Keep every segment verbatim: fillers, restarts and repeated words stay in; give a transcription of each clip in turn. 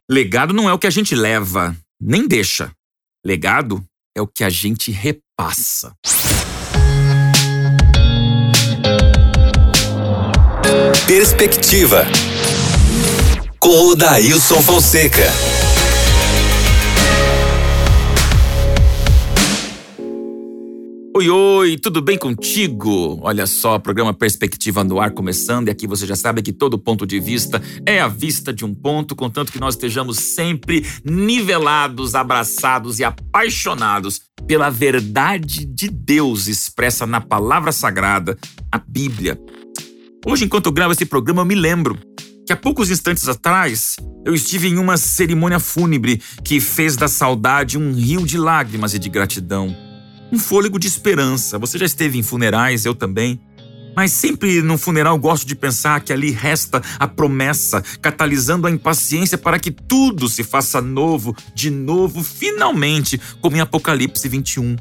Legado não é o que a gente leva, nem deixa. Legado é o que a gente repassa. Perspectiva, com o Dailson Fonseca. Oi, oi, tudo bem contigo? Olha só, programa Perspectiva no ar começando, e aqui você já sabe que todo ponto de vista é a vista de um ponto, contanto que nós estejamos sempre nivelados, abraçados e apaixonados pela verdade de Deus expressa na palavra sagrada, a Bíblia. Hoje, enquanto eu gravo esse programa, eu me lembro que há poucos instantes atrás eu estive em uma cerimônia fúnebre que fez da saudade um rio de lágrimas e de gratidão. Um fôlego de esperança. Você já esteve em funerais, eu também. Mas sempre no funeral gosto de pensar que ali resta a promessa, catalisando a impaciência para que tudo se faça novo, de novo, finalmente, como em Apocalipse vinte e um.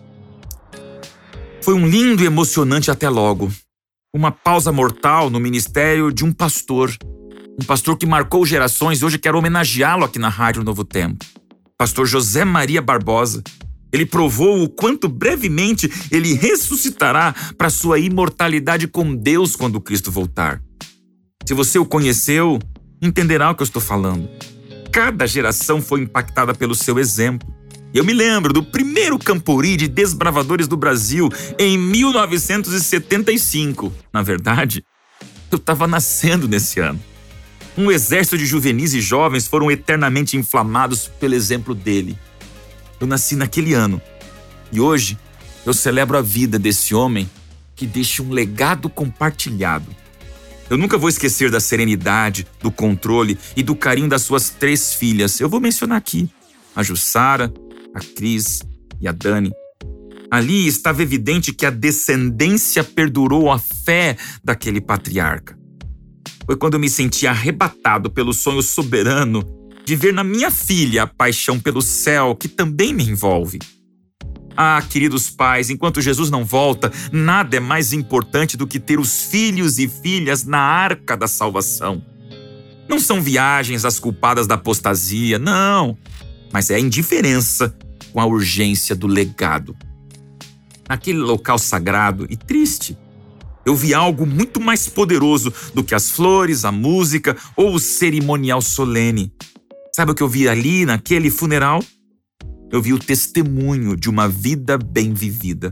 Foi um lindo e emocionante até logo. Uma pausa mortal no ministério de um pastor. Um pastor que marcou gerações e hoje quero homenageá-lo aqui na Rádio Novo Tempo. Pastor José Maria Barbosa. Ele provou o quanto brevemente ele ressuscitará para sua imortalidade com Deus quando Cristo voltar. Se você o conheceu, entenderá o que eu estou falando. Cada geração foi impactada pelo seu exemplo. Eu me lembro do primeiro Campori de Desbravadores do Brasil em mil novecentos e setenta e cinco. Na verdade, eu estava nascendo nesse ano. Um exército de juvenis e jovens foram eternamente inflamados pelo exemplo dele. Eu nasci naquele ano e hoje eu celebro a vida desse homem que deixa um legado compartilhado. Eu nunca vou esquecer da serenidade, do controle e do carinho das suas três filhas. Eu vou mencionar aqui a Jussara, a Cris e a Dani. Ali estava evidente que a descendência perdurou a fé daquele patriarca. Foi quando eu me senti arrebatado pelo sonho soberano de ver na minha filha a paixão pelo céu que também me envolve. Ah, queridos pais, enquanto Jesus não volta, nada é mais importante do que ter os filhos e filhas na arca da salvação. Não são viagens as culpadas da apostasia, não, mas é a indiferença com a urgência do legado. Naquele local sagrado e triste, eu vi algo muito mais poderoso do que as flores, a música ou o cerimonial solene. Sabe o que eu vi ali naquele funeral? Eu vi o testemunho de uma vida bem vivida.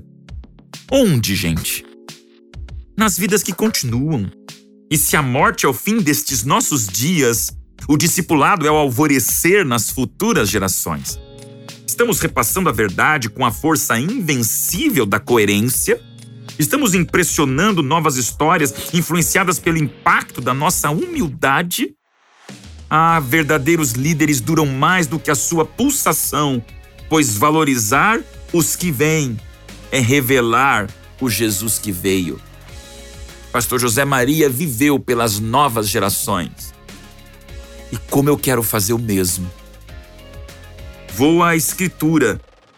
Onde, gente? Nas vidas que continuam. E se a morte é o fim destes nossos dias, o discipulado é o alvorecer nas futuras gerações. Estamos repassando a verdade com a força invencível da coerência. Estamos impressionando novas histórias influenciadas pelo impacto da nossa humildade. Ah, verdadeiros líderes duram mais do que a sua pulsação, pois valorizar os que vêm é revelar o Jesus que veio. Pastor José Maria viveu pelas novas gerações. E como eu quero fazer o mesmo. Vou à Escritura.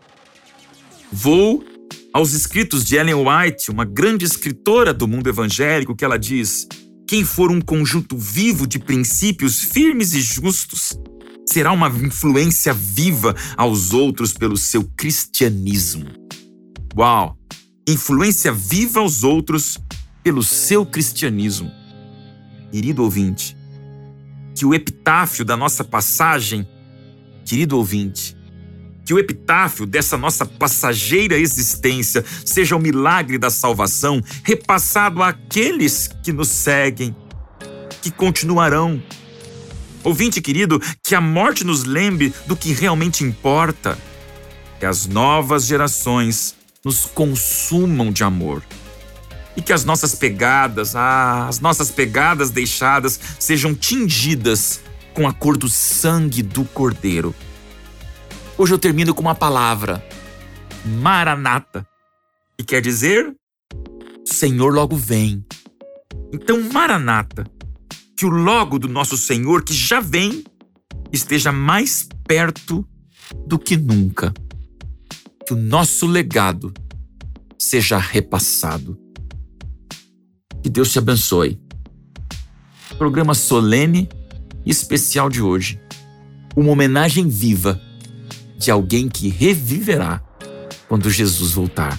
Vou aos escritos de Ellen White, uma grande escritora do mundo evangélico, que ela diz: quem for um conjunto vivo de princípios firmes e justos, será uma influência viva aos outros pelo seu cristianismo. Uau! Influência viva aos outros pelo seu cristianismo. Querido ouvinte, que o epitáfio da nossa passagem, querido ouvinte, que o epitáfio dessa nossa passageira existência seja o milagre da salvação repassado àqueles que nos seguem, que continuarão. Ouvinte querido, que a morte nos lembre do que realmente importa, que as novas gerações nos consumam de amor e que as nossas pegadas, ah, as nossas pegadas deixadas sejam tingidas com a cor do sangue do Cordeiro. Hoje eu termino com uma palavra, Maranata, que quer dizer, Senhor logo vem. Então, Maranata, que o logo do nosso Senhor, que já vem, esteja mais perto do que nunca. Que o nosso legado seja repassado. Que Deus te abençoe. Programa solene e especial de hoje. uma homenagem viva de alguém que reviverá quando Jesus voltar.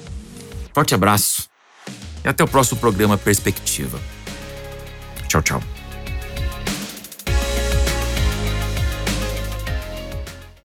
Forte abraço e até o próximo programa Perspectiva. Tchau, tchau.